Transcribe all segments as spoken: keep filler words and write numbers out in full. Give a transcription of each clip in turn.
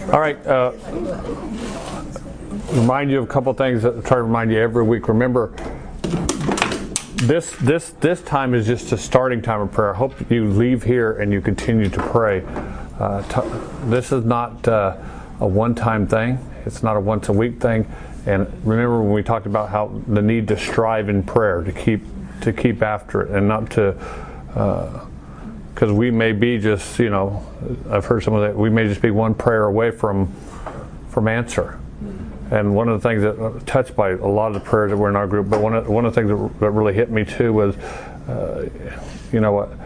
All right. Uh, remind you of a couple things that I try to remind you every week. Remember, this this this time is just a starting time of prayer. I hope you leave here and you continue to pray. Uh, t- this is not uh, a one-time thing. It's not a once-a-week thing. And remember when we talked about how the need to strive in prayer, to keep to keep after it, and not to. Uh, Because we may be just, you know, I've heard some of that, we may just be one prayer away from from answer. And one of the things that touched by a lot of the prayers that were in our group, but one of, one of the things that, that really hit me too was, uh, you know what,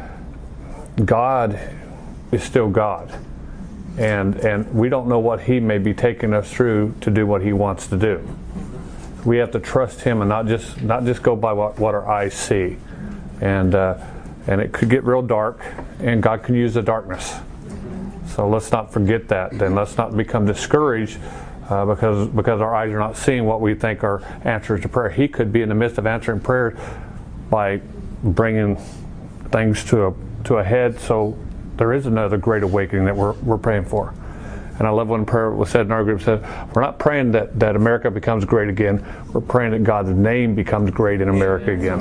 God is still God. And and we don't know what He may be taking us through to do what He wants to do. We have to trust Him and not just not just go by what, what our eyes see. And uh, And it could get real dark, and God can use the darkness. So let's not forget that. Then let's not become discouraged uh, because because our eyes are not seeing what we think are answers to prayer. He could be in the midst of answering prayer by bringing things to a to a head. So there is another great awakening that we're we're praying for. And I love when prayer was said in our group, said, we're not praying that, that America becomes great again. We're praying that God's name becomes great in America again.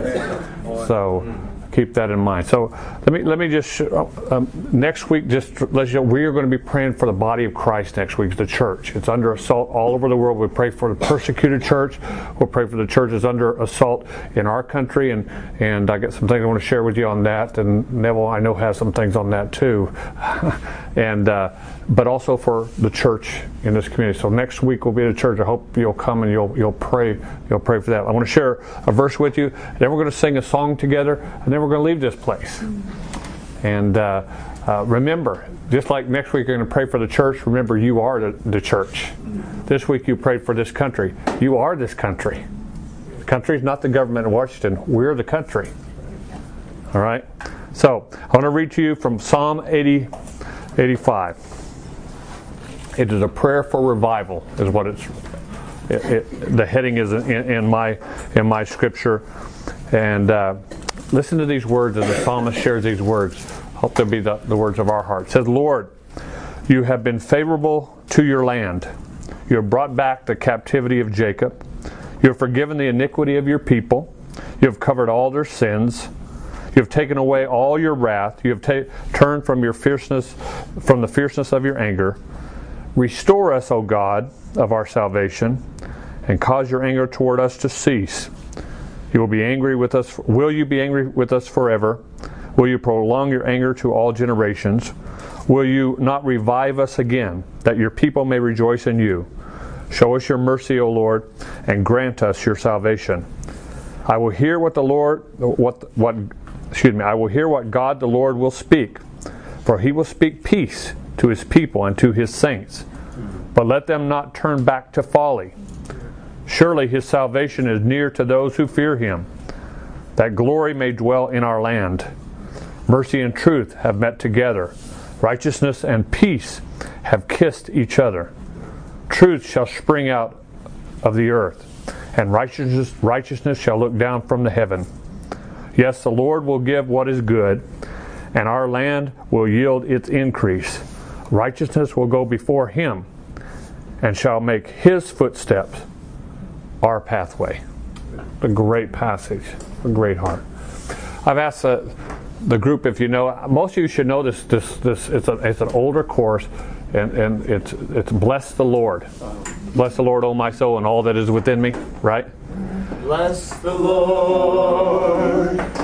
So keep that in mind. So let me let me just show, um, next week. Just let you know, we are going to be praying for the body of Christ next week, the church. It's under assault all over the world. We pray for the persecuted church. We'll pray for the church that's under assault in our country, and and I got some things I want to share with you on that. And Neville, I know, has some things on that too, and uh, but also for the church in this community. So next week we'll be at the church. I hope you'll come and you'll you'll pray you'll pray for that. I want to share a verse with you. Then we're going to sing a song together, and then we're going to leave this place. And uh, uh, remember, just like next week you're going to pray for the church, remember you are the, the church. This week you prayed for this country. You are this country. The country is not the government in Washington. We're the country. All right? So, I want to read to you from Psalm eighty, eighty-five. It is a prayer for revival, is what it's. It, it, the heading is in, in my in my scripture, and uh, listen to these words as the psalmist shares these words. Hope they'll be the, the words of our heart. It says, "Lord, you have been favorable to your land. You have brought back the captivity of Jacob. You have forgiven the iniquity of your people. You have covered all their sins. You have taken away all your wrath. You have ta- turned from your fierceness, from the fierceness of your anger. Restore us, O God, of our salvation, and cause your anger toward us to cease. You will be angry with us. Will you be angry with us forever? Will you prolong your anger to all generations? Will you not revive us again, that your people may rejoice in you? Show us your mercy, O Lord, and grant us your salvation. I will hear what the Lord, what what, excuse me. I will hear what God the Lord will speak, for He will speak peace to His people and to His saints. But let them not turn back to folly. Surely His salvation is near to those who fear Him, that glory may dwell in our land. Mercy and truth have met together. Righteousness and peace have kissed each other. Truth shall spring out of the earth, and righteousness, righteousness shall look down from the heaven. Yes, the Lord will give what is good, and our land will yield its increase. Righteousness will go before Him, and shall make His footsteps our pathway. A great passage, a great heart. I've asked uh, the group if you know. Most of you should know this. This, this. It's a, it's an older course, and, and it's it's bless the Lord. Bless the Lord, O my soul, and all that is within me. Right? Bless the Lord,